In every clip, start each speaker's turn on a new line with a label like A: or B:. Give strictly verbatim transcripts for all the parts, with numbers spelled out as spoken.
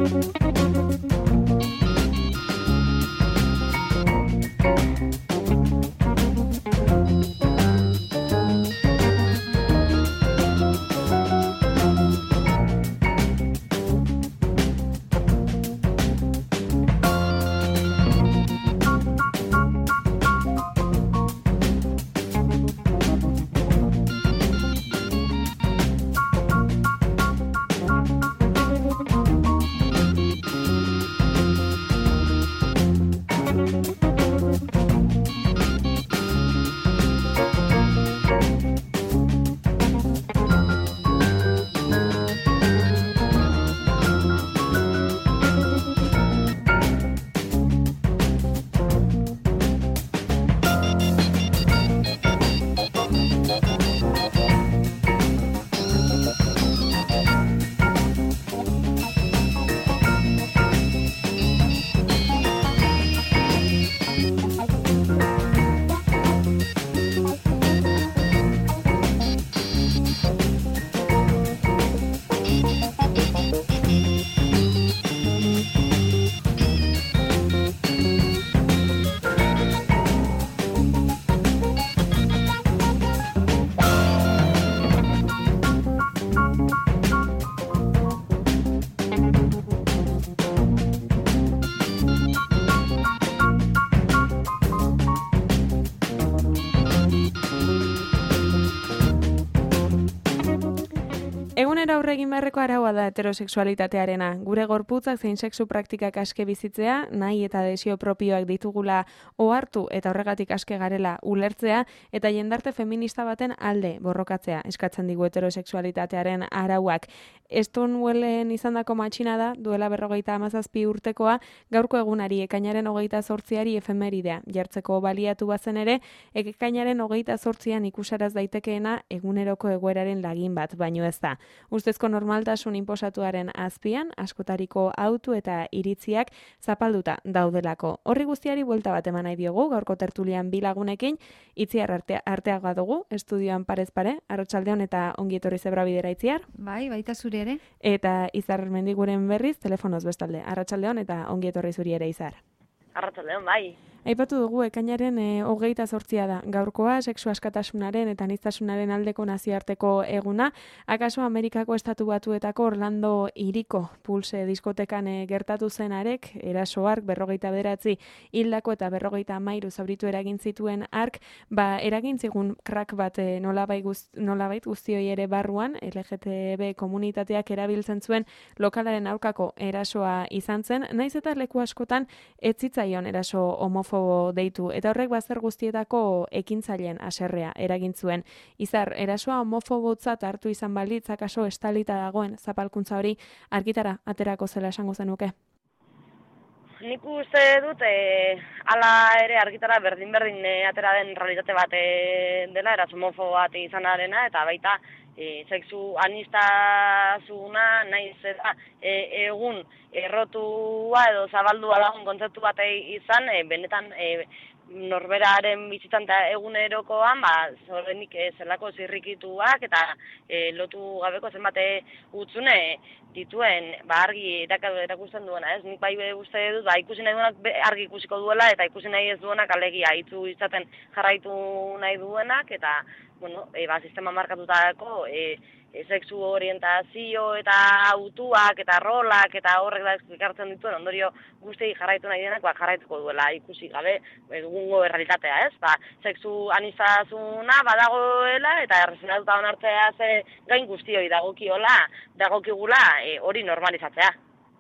A: Egunera aurre egin beharreko araua da heterosexualitatearena. Gure gorputzak zein sexu praktikak aske bizitzea, nahi eta desio propioak ditugula ohartu eta horregatik aske garela ulertzea, eta jendarte feminista baten alde borrokatzea eskatzen digu heterosexualitatearen arauak. Stonewallen izandako matxina da, duela berrogeita hamazazpi urtekoa, gaurko egunari ekainaren hogeita zortziari efemeridea jartzeko baliatu bazen ere, ekainaren hogeita zortzian ikusaraz daitekeena eguneroko egoeraren lagin bat, baino ez da. Ustezko normaltasun inposatuaren azpian, askotariko autu eta iritziak zapalduta daudelako. Horri guztiari buelta bat eman nahi diogu, gaurko tertulian bi lagunekin, Itziar arte, arteagoa dugu, estudioan parez pare, arratsaldeon eta ongi etorri zebra bidera Itziar.
B: Bai, baita zuri ere.
A: Eta Izar Mendiguren berriz, telefonoz bestalde, arratsaldeon eta ongi etorri zuri ere Izar.
C: Arratsaldeon, bai.
A: Aipatu dugu ekainaren e, hogeita zortzia da. Gaurkoa, sexu askatasunaren eta aniztasunaren aldeko nazioarteko eguna. Akaso Amerikako Estatu Batuetako Orlando hiriko Pulse diskotekan e, gertatu zen arek, eraso hark berrogeita bederatzi hildako eta berrogeita hamairu zauritu eragin zituen ark, ba eragin zigun krak bat e, nolabait, guzti, nolabait guztioi ere barruan, L G T B komunitateak erabiltzen zuen lokalaren aurkako erasoa izan zen, naiz eta leku askotan ez zitzaion eraso homofobo deitu, eta horrek bazer guztietako ekintzaileen haserrea eragin zuen. Izar, erasoa homofobotzat hartu izan balitz, akaso estalita dagoen zapalkuntza hori argitara aterako zela esango zenuke?
C: Nik uste dut, e, ala ere argitara berdin-berdin e, atera den realitate bat e, dela, eraso homofobo bat izan arena, eta baita e, sexu anistasuna naiz eta e, egun errotua edo zabaldua dagoen kontzeptu bat izan, e, benetan e, norberaren bizitan eta egunerokoan, ba, zorrenik e, zelako zirrikituak eta e, lotu gabeko zenbate utzune dituen, ba, argi erakusten duena, ez? Nik bai uste dut, ba, ikusi nahi duenak argi ikusiko duela eta ikusi nahi ez duenak alegia hitzu izaten jarraitu nahi duenak, eta, bueno, e, ba, sistema markatutako e, e, sexu orientazio eta autuak eta rolak eta horrek da ekartzen dituen ondorio guzti jarraitu nahi denak, ba, jarraituko duela ikusi gabe egungo errealitatea, ez? Ba, sexu aniztasuna badagoela eta errezinatuta onartzea ze gain guztioi dagokiola, dagokigula e, hori normalizatzea.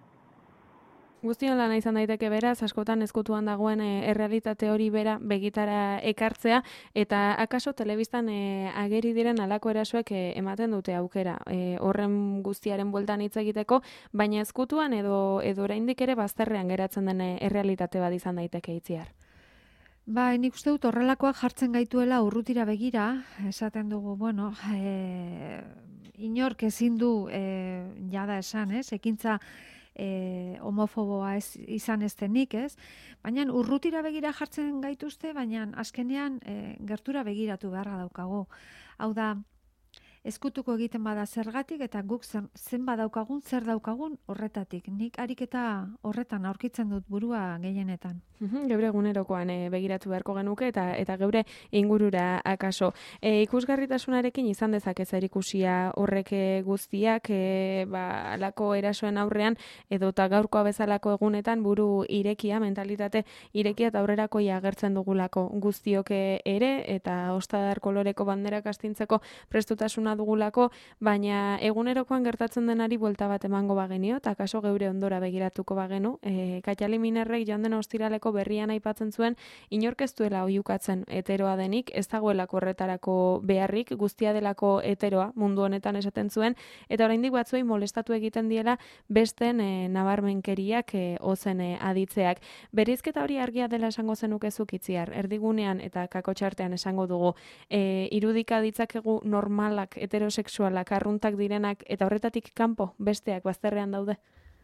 A: Guztion lana izan daiteke beraz, askotan ezkutuan dagoen e, errealitate hori bera begitara ekartzea, eta akaso telebistan e, ageri diren alako erasoek e, ematen dute aukera e, horren guztiaren bueltan hitz egiteko, baina ezkutuan edo edo oraindik ere bazterrean geratzen den errealitate bat izan daiteke Itziar.
B: Ba, nik uste dut horrelakoak jartzen gaituela urrutira begira, esaten dugu, bueno, e, inork ezin du e, jada esan, ez, ekintza E, homofoboa ez, izan ez denik, ez? Baina urrutira begira jartzen gaituzte, baina azkenean e, gertura begiratu beharra daukago. Hau da, ezkutuko egiten bada zergatik eta guk zen, zen badaukagun, zer daukagun horretatik. Nik ariketa horretan aurkitzen dut burua gehienetan.
A: Geure egunerokoan e, begiratu beharko genuke eta eta geure ingurura akaso. E, ikusgarritasunarekin izan dezake zerikusia horrek guztiak e, ba, alako erasoen aurrean edota gaurkoa bezalako egunetan buru irekia, mentalitate irekia eta aurrerakoia agertzen dugulako guztiok ere eta ostadar koloreko banderak astintzeko prestutasuna dugulako, baina egunerokoan gertatzen denari buelta bat emango bagenio eta akaso geure ondora begiratuko bagenu. E, Katxali Minerrek joan den ostiraleko berrian aipatzen zuen, inork ez duela oihukatzen heteroa denik, ez dagoelako horretarako beharrik, guztia delako heteroa mundu honetan esaten zuen, eta oraindik batzuei molestatu egiten diela besten e, nabarmenkeriak e, ozen e, aditzeak. Bereizketa hori argia dela esango zenukezuk itziar, erdigunean eta kakotxartean esango dugu, e, irudika ditzakegu normalak, heterosexualak, arruntak direnak, eta horretatik kanpo besteak bazterrean daude?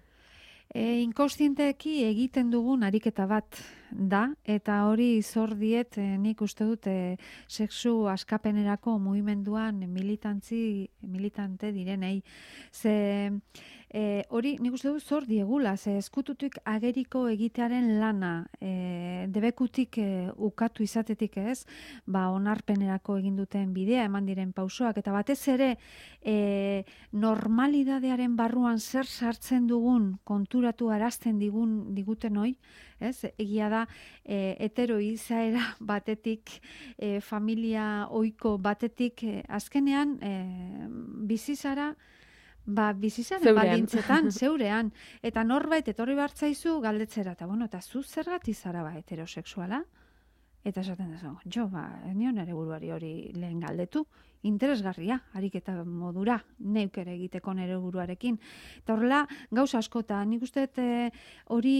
B: E, inkostienteki egiten dugun ariketa bat da, eta hori zor diet e, nik uste dut e, sexu askapenerako mugimenduan militantzi, militante direnei. Ze e, hori nik uste dut zor diegula, ze eskututik ageriko egitearen lana, e, debekutik e, ukatu izatetik ez, ba onarpenerako egin duten bidea, eman diren pausoak, eta batez ere e, normalidadearen barruan zer sartzen dugun konturatu arazten digun diguten hoi, ez? Egia da e, hetero izaera batetik, e, familia ohiko batetik, e, azkenean e, bizizara ba bizizaren baldintzetan zeurean eta norbait etorri bartzaizu galdetzera eta bueno, eta zu zergatik zara ba heterosexuala? Eta esaten dezu, jo, ba, nion ere buruari hori lehen galdetu, interesgarria, ariketa modura, neuk ere egiteko nere buruarekin. Eta horrela, gauza askota, nik uste e, hori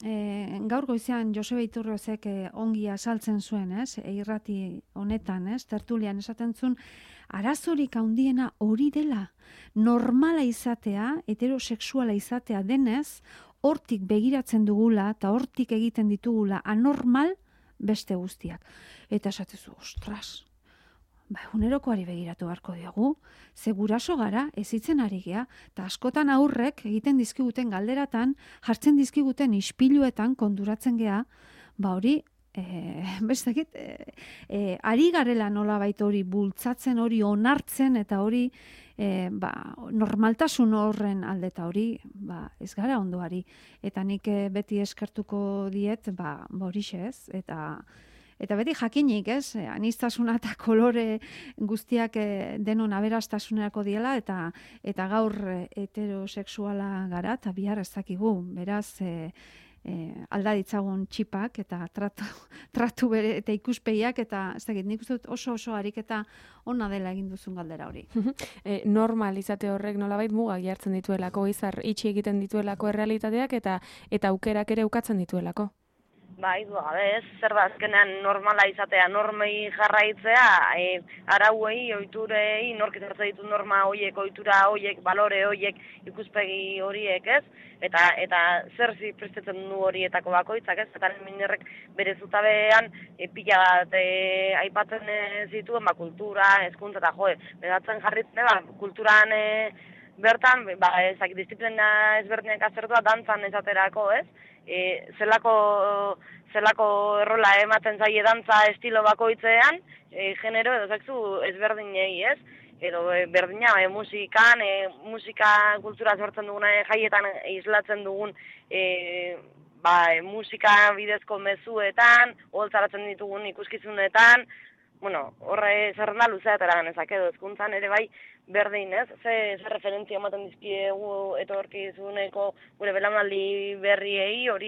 B: e, gaur goizean Joseba Iturriozek e, ongi azaltzen zuen, ez, e, irrati honetan, ez, tertulian esaten zuen, arazorik handiena hori dela, normala izatea, heterosexuala izatea denez, hortik begiratzen dugula eta hortik egiten ditugula anormal, beste guztiak. Eta esatezu, ostras, ba, egunerokoari begiratu beharko diogu, ze guraso gara, ezitzen ari gea, eta askotan aurrek egiten dizkiguten galderatan, jartzen dizkiguten ispiluetan konturatzen gea, ba hori, e, bestekit, e, e, ari garela nolabait hori bultzatzen, hori onartzen, eta hori, E, ba, normaltasun horren aldeta hori ba, ez gara ondoari. Eta nik e, beti eskertuko diet ba, horixe ez. Eta, eta beti jakinik ez, aniztasuna eta kolore guztiak e, denon aberastasunerako diela eta, eta gaur e, heterosexuala gara eta bihar ez dakigu. Beraz, e, E, alda ditzagun txipak eta tratu, tratu bere eta ikuspegiak eta ez dakit, nik uste dut oso oso ariketa ona dela egin duzun galdera hori.
A: e, normal izate horrek nolabait mugak jartzen dituelako, izar itxi egiten dituelako errealitateak eta eta aukerak ere ukatzen dituelako.
C: Bai, du gabe ez, zer da azkenean normala izatea, normei jarraitzea, e, arauei, ohiturei, nork ezartzen ditu norma hoiek, ohitura hoiek, balore hoiek, ikuspegi horiek, ez? Eta eta zer zi prestatzen du horietako bakoitzak, ez? Eta Minerrek bere zutabean e, pila bat e, aipatzen e, zituen, ba, kultura, hezkuntza eta joe, bedatzen jarritzen, ba, kulturan e, bertan, ba, ezak, disiplina ezberdinak azertua dantzan esaterako, ez? E, zelako, zelako errola ematen zaie dantza estilo bakoitzean, e, genero edo sexu ezberdinei, ez? Edo e, berdina e, musikan, e, musika kultura sortzen dugun e, jaietan islatzen dugun e, ba, e, musika bidezko mezuetan, holtzaratzen ditugun ikuskizunetan, bueno, horre zerrenda luzea atera genezak edo hezkuntzan ere bai berdin, ez? Ze, ze referentzia ematen dizkiegu etorkizuneko gure belaunaldi berriei, hori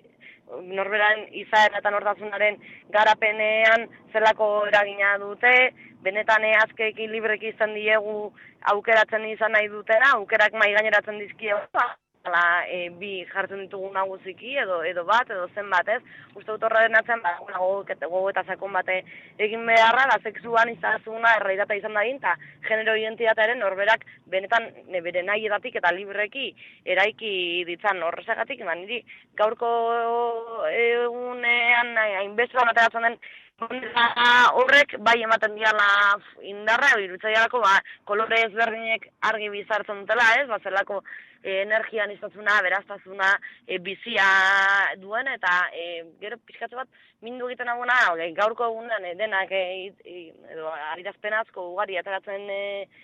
C: norberaren izaera eta nortasunaren garapenean zelako eragina dute, benetan azkeki libreki izan diegu aukeratzen izan nahi dutera, aukerak mai gaineratzen dizkiegu, ala, e, bi jartzen ditugu nagusiki edo edo bat edo zenbat, ez? Uste dut horren atzen ba gogo eta sakon bate egin beharra da sexuan izazuna errealitatea izan dadin ta genero identitatearen norberak benetan bere nahietatik eta libreki eraiki ditzan horrezagatik, ba niri gaurko egunean hainbeste ateratzen den horrek bai ematen diala indarra, irutzaialako ba, kolore ezberdinek argi bizartzen dutela, ez? Ba, zelako e, energia niztasuna, beraztasuna, e, bizia duen, eta e, gero pixkatze bat mindu egiten aguna, gaurko egunean e, denak e, e, edo adierazpen asko ugari ateratzen e,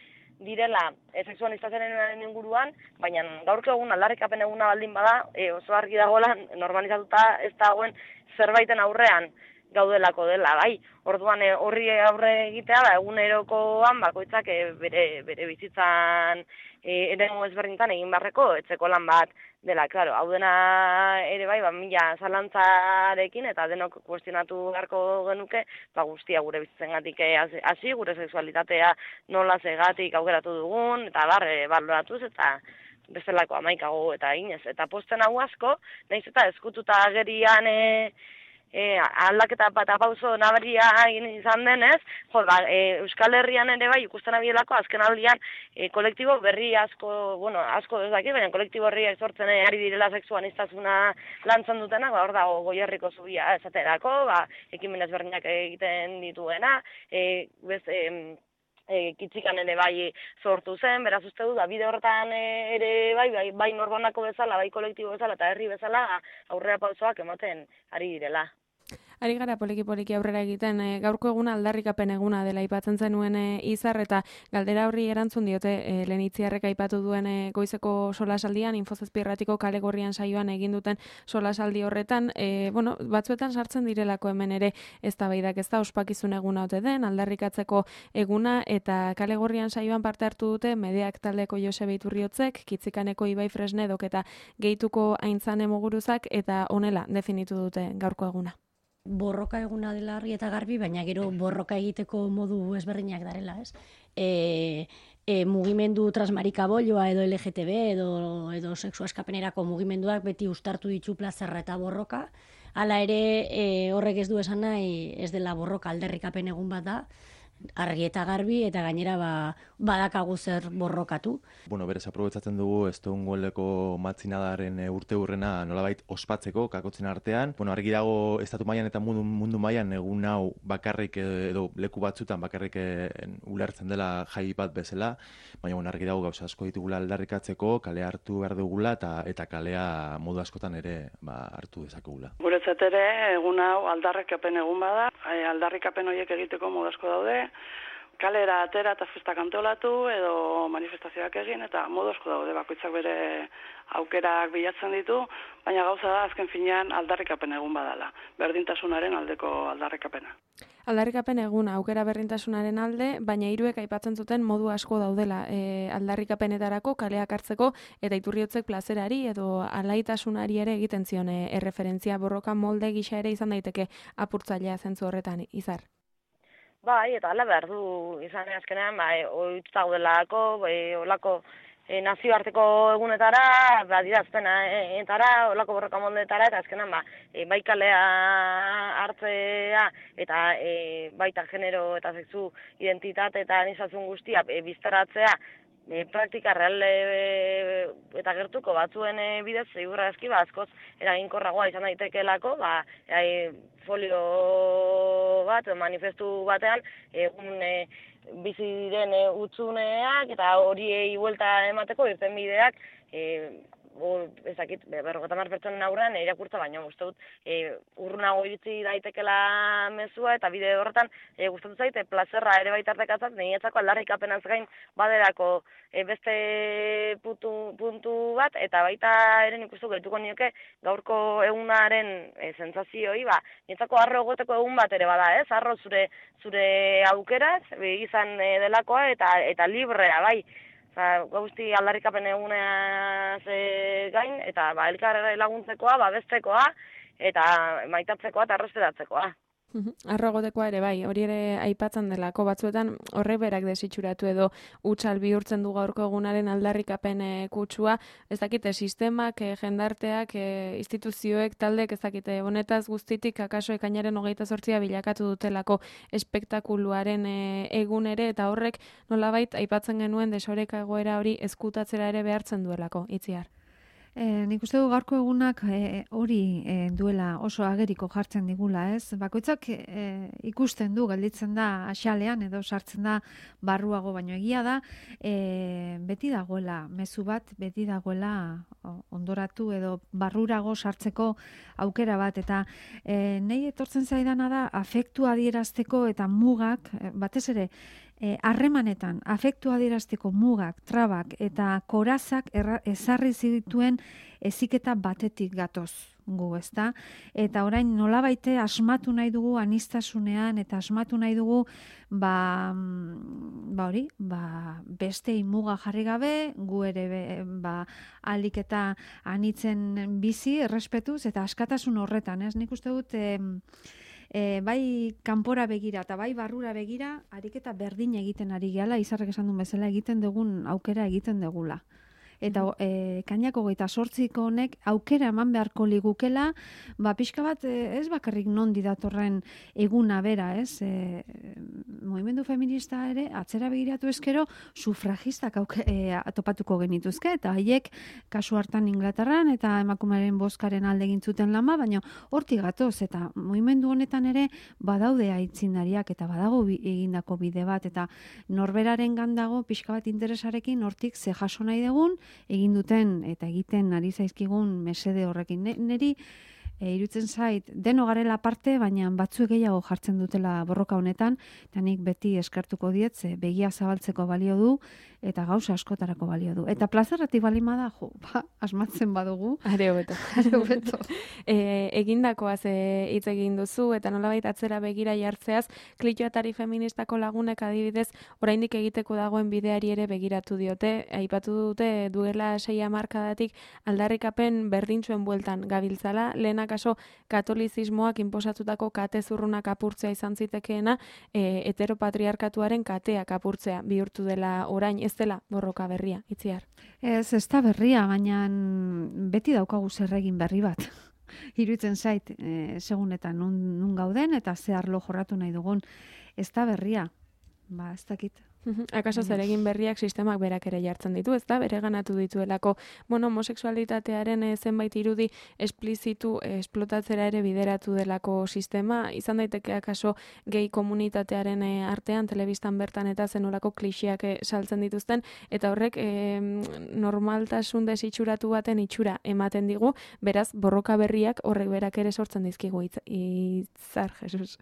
C: direla e, sexualizazioaren inguruan, baina gaurko egun aldarrikapen eguna baldin bada, e, oso argi dagoela normalizatuta ez dagoen zerbaiten aurrean gaudelako dela, bai. Orduan horri aurre egitea da egunerokoan bakoitzak e, bere bere bizitzan e, eremu ezberdintan egin barreko etxeko lan bat dela, claro. Hau dena ere bai, ba mila zalantzarekin eta denok kuestionatu beharko genuke, ba guztia gure bizitzengatik hasi, gure sexualitatea nola zegatik aukeratu dugun eta bar e, baloratuz eta bestelako hamaikago eta ginez. Eta posten hau asko, nahiz eta eskututa agerian e, E, aldaketa eta pauso nabaria egin izan denez, jo, ba, e, Euskal Herrian ere bai ikusten abielako azken aldian e, kolektibo berri asko, bueno, asko ez daki, baina kolektibo berriak sortzen e, ari direla sexuanistazuna lantzen dutenak, ba, hor dago Goierriko zubia esaterako, ba, ekimen ezberdinak egiten dituena, e, bez, e, e, kitzikan ere bai sortu zen, beraz uste du, da bide horretan ere bai, bai, bai norbanako bezala, bai kolektibo bezala eta herri bezala aurrera pausoak ematen ari direla.
A: Ari gara poliki-poliki aurrera egiten, e, gaurko eguna aldarrikapen eguna dela aipatzen zenuen e, Izar, eta galdera horri erantzun diote e, lehen Itziarrek aipatu duen e, goizeko solasaldian, Infozazpirratiko kale gorrian saioan egin duten solasaldi horretan, e, bueno, batzuetan sartzen direlako hemen ere eztabaidak, ez da ospakizun eguna ote den, aldarrikatzeko eguna, eta kale gorrian saioan parte hartu dute Medeak taldeko Josebe Iturriotzek, Kitzikaneko Ibai Fresnedok eta Geituko Aintzane Muguruzak, eta honela definitu dute gaurko eguna.
D: Borroka eguna dela argi eta garbi, baina gero borroka egiteko modu ezberdinak darela, ez? E, e, mugimendu transmarikabolloa edo L G T B edo, edo sexu askapenerako mugimenduak beti uztartu ditu plazerra eta borroka. Hala ere, e, horrek ez du esan nahi, ez dela borroka, aldarrikapen egun bat da, argi eta garbi, eta gainera ba, badakagu zer borrokatu.
E: Bueno, berez, aprobetzatzen dugu Stonewalleko matzinadaren urte hurrena nolabait ospatzeko kakotzen artean. Bueno, argi dago estatu mailan eta mundu, mundu mailan egun hau bakarrik edo leku batzutan bakarrik ulertzen dela jai bat bezala, baina bueno, argi dago gauza asko ditugula aldarrikatzeko, kalea hartu behar dugula eta eta kalea modu askotan ere ba, hartu dezakegula.
F: Guretzat ere egun hau aldarrikapen egun bada, aldarrikapen horiek egiteko modu asko daude, kalera atera eta festak antolatu edo manifestazioak egin eta modu asko daude bakoitzak bere aukerak bilatzen ditu, baina gauza da azken finean aldarrikapen egun badala, berdintasunaren aldeko aldarrikapena.
A: Aldarrikapen egun aukera berdintasunaren alde, baina hiruek aipatzen zuten modu asko daudela e, aldarrikapenetarako kaleak hartzeko eta Iturriotzek plazerari edo alaitasunari ere egiten zion e, erreferentzia borroka molde gisa ere izan daiteke apurtzailea zentzu horretan, Izar.
C: Bai, eta hala behar du izan azkenean, bai, ohituta gaudelako, bai, olako e, nazioarteko egunetara, badirazpenetara, olako borroka moldetara, eta azkenean, ba, e, bai kalea hartzea, eta e, baita genero eta sexu identitate eta anizazun guztia e, biztaratzea, E, praktika real e, eta gertuko batzuen e, bidez segurra eski ba askoz eraginkorragoa izan daitekeelako, ba e, folio bat manifestu batean egun e, bizi diren e, utzuneak eta horiei buelta emateko irtenbideak e, o, ezakit, berrogeta hamar pertsonen aurrean irakurtza, baina uste dut e, urrunago iritsi daitekela mezua eta bide horretan e, gustatu zaite plazerra ere baitartekatzat, niretzako aldarrikapenaz gain baderako e, beste puntu, puntu bat, eta baita ere nik uste gehituko nioke gaurko egunaren e, sentzazioi, ba, niretzako harro egoteko egun bat ere bada, ez? Harro zure zure aukeraz, izan e, delakoa eta eta librea, bai. Ba, guzti aldarrikapen egunaz e, gain, eta ba, elkar laguntzekoa, babestekoa, eta maitatzekoa eta errespetatzekoa.
A: Arrogotekoa ere bai, hori ere aipatzen delako batzuetan horrek berak desitxuratu edo hutsal bihurtzen du gaurko egunaren aldarrikapen kutsua, ez dakite sistemak, e, jendarteak, e, instituzioek, taldek, ez dakite honetaz guztitik akaso ekainaren hogeita zortzia bilakatu dutelako espektakuluaren e, egun ere, eta horrek nolabait aipatzen genuen desoreka egoera hori ezkutatzera ere behartzen duelako, Itziar.
B: E, nik uste du gaurko egunak e, hori e, duela oso ageriko jartzen digula, ez? Bakoitzak e, ikusten du, gelditzen da axalean edo sartzen da barruago, baino egia da, e, beti dagoela mezu bat, beti dagoela ondoratu edo barrurago sartzeko aukera bat, eta e, nei etortzen zaidana da afektua adierazteko eta mugak, batez ere, harremanetan, e, afektua adierazteko mugak, trabak eta korazak erra, ezarri zituen heziketa batetik gatoz gu, ezta? Eta orain nolabaite asmatu nahi dugu aniztasunean eta asmatu nahi dugu ba, ba hori, ba beste muga jarri gabe, gu ere be, ba ahalik eta anitzen bizi errespetuz eta askatasun horretan, ez? Nik uste dut e, e, bai kanpora begira eta bai barrura begira ariketa berdin egiten ari gehala, Izarrek esan duen bezala egiten dugun aukera egiten degula. Eta e, kainako goita sortziko honek aukera eman beharko ligukela, ba, pixka bat ez bakarrik nondi datorren eguna bera, ez? E, movimendu feminista ere, atzera begiratu ezkero, sufragistak auke, e, topatuko genituzke, eta haiek kasu hartan Inglaterran eta emakumearen bozkaren alde egin zuten lama, baina hortik gatoz, eta movimendu honetan ere badaude aitzindariak eta badago bi, egindako bide bat, eta norberaren gandago pixka bat interesarekin hortik ze jaso nahi dugun, egin duten eta egiten ari zaizkigun mesede horrekin. Neri e, irutzen zait, deno garela parte, baina batzuek gehiago jartzen dutela borroka honetan, eta nik beti eskertuko diet, ze begia zabaltzeko balio du, eta gauza askotarako balio du. Eta plazerratik balimada, jo, ba, asmatzen badugu.
A: Are hobeto.
B: Are hobeto.
A: e, egindakoaz e, hitz egin duzu, eta nolabait atzera begira jartzeaz, klitxoatari feministako lagunek adibidez, oraindik egiteko dagoen bideari ere begiratu diote, aipatu dute duela sei hamarkadatik aldarrikapen berdintsuen bueltan gabiltzala, lehena kaso katolizismoak inposatutako kate zurrunak apurtzea izan zitekeena, e, heteropatriarkatuaren kateak apurtzea bihurtu dela orain, ez dela borroka berria, Itziar.
B: Ez, ez da berria, baina beti daukagu zer egin berri bat. Iruditzen zait, e, segunetan nun, nun gauden eta ze arlo jorratu nahi dugun, ez da berria. Ba, ez dakit.
A: Akaso zer egin berriak sistemak berak ere jartzen ditu, ez da? Bere ganatu dituelako, bueno, homosexualitatearen e, zenbait irudi esplizitu e, esplotatzera ere bideratu delako sistema, izan daiteke akaso gehi komunitatearen e, artean, telebistan bertan eta zenolako klixeak e, saltzen dituzten, eta horrek e, normaltasun desitxuratu baten itxura ematen digu, beraz, borroka berriak horrek berak ere sortzen dizkigu itz, Itzar, Jesus.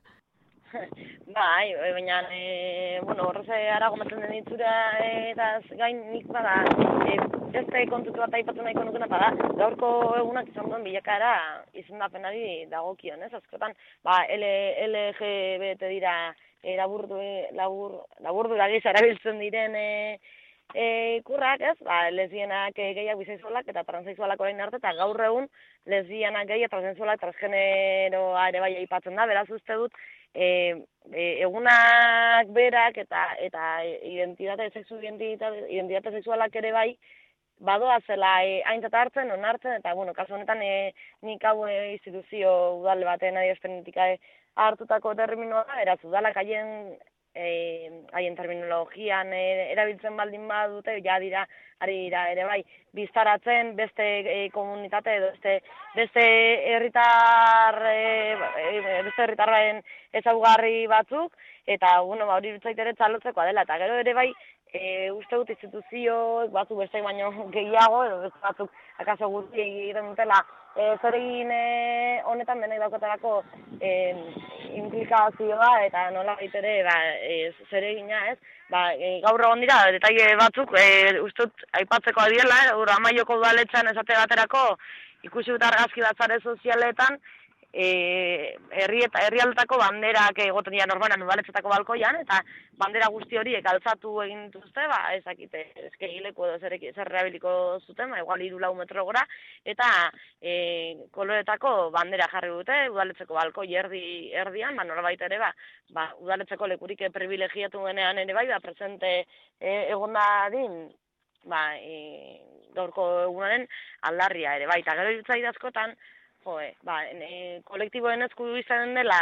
C: Bai, baina, e, bueno, horrez arago maten den ditzura eta gain nik bada, e, beste kontutu bat aipatu nahiko nukena bada, gaurko egunak izan duen bilakara izendapenari dagokion, ez? Azkotan, ba, L G B T dira e, laburdu, labur, laburdu lagiz erabiltzen diren e, e, ikurrak, ez? Ba, lesbienak, e, gehiak, bisexualak eta transexualak orain arte, eta gaur egun lesbianak, gehiak, transexualak, transgeneroa ere bai aipatzen da, beraz uste dut, E, e, egunak berak eta eta identitate sexu identitate identitate sexualak ere bai badoa zela e, aintzat hartzen, onartzen eta bueno, kasu honetan e, nik hau e, instituzio udal baten adierazpenetik hartutako terminoa da, beraz udalak haien e, haien terminologian e, erabiltzen baldin badute, ja dira ari dira ere bai biztaratzen beste e, komunitate edo beste beste herritar e, beste herritarren ezaugarri batzuk eta bueno, ba hori irutzait ere txalotzekoa dela eta gero ere bai e, uste dut instituzioek batzuk beste baino gehiago edo beste batzuk akaso guzti egiten dutela e, zer egin e, honetan benek daukatelako e, implikazioa eta nola ere ba, e, zer egina ez ba, e, gaur egon dira detaile batzuk e, uste dut aipatzeko adiela, ura amaioko udaletxan esate baterako ikusi dut argazki bat sare sozialetan E, herri eta herrialdetako banderak egoten dira normalan udaletxetako balkoian eta bandera guzti horiek altzatu egin dituzte, ba, ezakite, eskegileku edo zer, zer rehabiliko zuten, ba, igual hiru lau metro gora, eta e, koloretako bandera jarri dute, udaletxeko balkoi erdi, erdian, ba, norbait ere, ba, ba, udaletxeko lekurik privilegiatu denean ere bai, ba, presente e, egon dadin, ba, e, gaurko egunaren aldarria ere bai, eta gero irutzai askotan, joe, ba, e, kolektiboen eskudu izan dela,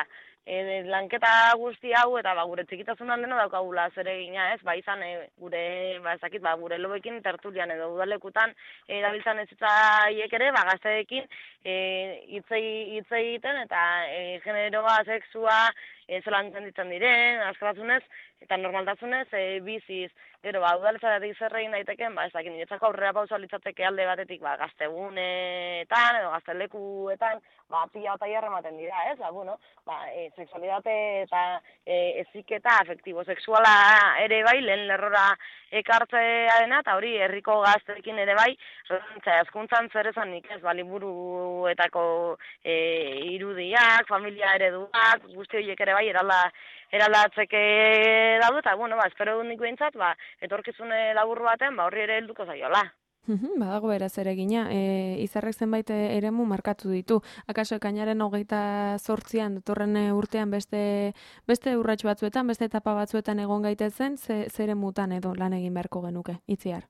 C: e, lanketa guzti hau, eta ba, gure txikitasunan dena daukagula zeregina, ez? Ba, izan e, gure, ba, ezakit, ba, gure lobekin tertulian edo udalekutan e, dabiltzan ez hitzaiek ere, ba, gazteekin e, hitzei hitz egiten, eta e, generoa, sexua, e, zelan ditzen diren, askatasunez, eta normaltasunez e, biziz. Gero, ba, udaletzatik zer egin daiteken, ba, ezakin, niretzako aurrera pausa litzateke alde batetik, ba, gazteguneetan, edo gaztelekuetan, ba, pila eta jarra ematen dira, ez? Ba, bueno, ba, e, sexualidade eta e, eziketa afektibo sexuala ere bai, lehen lerrora ekartzearena, eta hori, herriko gazteekin ere bai, zorantza, eskuntzan zer esanik, ez? Ba, liburuetako e, irudiak, familia ereduak, guzti horiek ere bai, eralda, eraldatzeke daude, eta, bueno, ba, espero dut nik behintzat, ba, etorkizune labur baten, ba, horri ere helduko zaiola.
A: Badago beraz ere gina, e, izarrek zenbait eremu markatu ditu. Akaso ekainaren hogeita zortzian, datorren urtean beste beste urrats batzuetan, beste etapa batzuetan egon gaitezen, ze, ze eremutan edo lan egin beharko genuke, Itziar?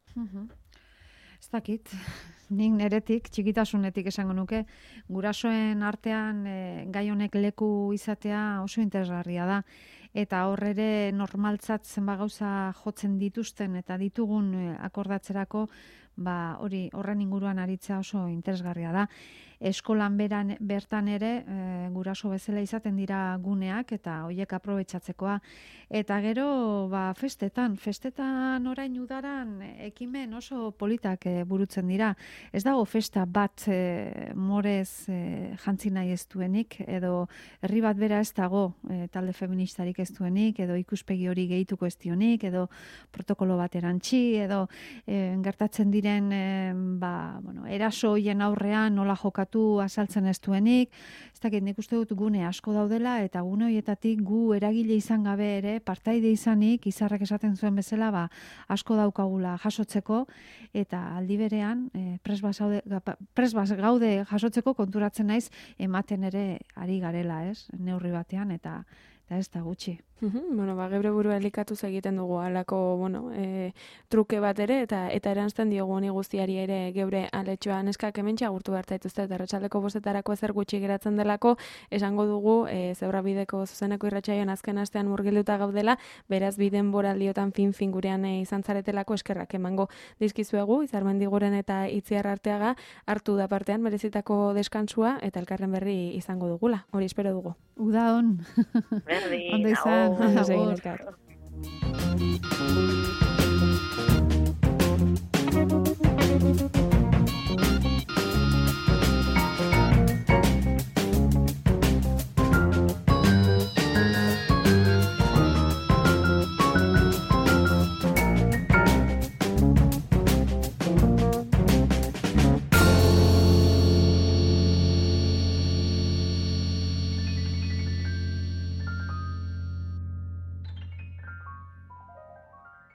B: Ez dakit, nik neretik, txikitasunetik esango nuke, gurasoen artean e, gai honek leku izatea oso interesgarria da. Eta hor ere normaltzat zenba gauza jotzen dituzten eta ditugun e, akordatzerako, ba hori horren inguruan aritzea oso interesgarria da. Eskolan beran, bertan ere e, guraso bezala izaten dira guneak eta hoiek aprobetxatzekoa. Eta gero ba, festetan, festetan orain udaran ekimen oso politak e, burutzen dira. Ez dago festa bat e, morez e, jantzi nahi ez duenik, edo herri bat bera ez dago e, talde feministarik ez duenik, edo ikuspegi hori gehituko ez dionik, edo protokolo bat erantzi, edo e, gertatzen diren e, ba, bueno, eraso hoien aurrean nola jokatu azaltzen ez duenik. Ez dakit, nik uste dut gune asko daudela, eta gune horietatik gu eragile izan gabe ere, partaide izanik, izarrak esaten zuen bezala, ba, asko daukagula jasotzeko, eta aldi berean, e, presbaz gaude jasotzeko konturatzen naiz, ematen ere ari garela, ez? Neurri batean, eta eta ez da gutxi.
A: Bueno, ba, gebre burua elikatuz egiten dugu alako, bueno, e, truke bat ere, eta eta erantzten diogu honi guztiari ere geure aletxoa neskak hementxe agurtu behar zaituzte, eta erratxaldeko bostetarako ezer gutxi geratzen delako, esango dugu, e, Zebra Bideko zuzeneko irratsaioan azken astean murgilduta gaudela, beraz biden boraldiotan fin-fin gurean e, izan zaretelako eskerrak emango dizkizuegu, Izarbendiguren eta Itziar Arteaga hartu da partean merezitako deskantsua, eta elkarren berri izango dugula, hori espero dugu.
B: Uda on.
C: Berdin,
B: Ondo izan.
A: Ondo izan.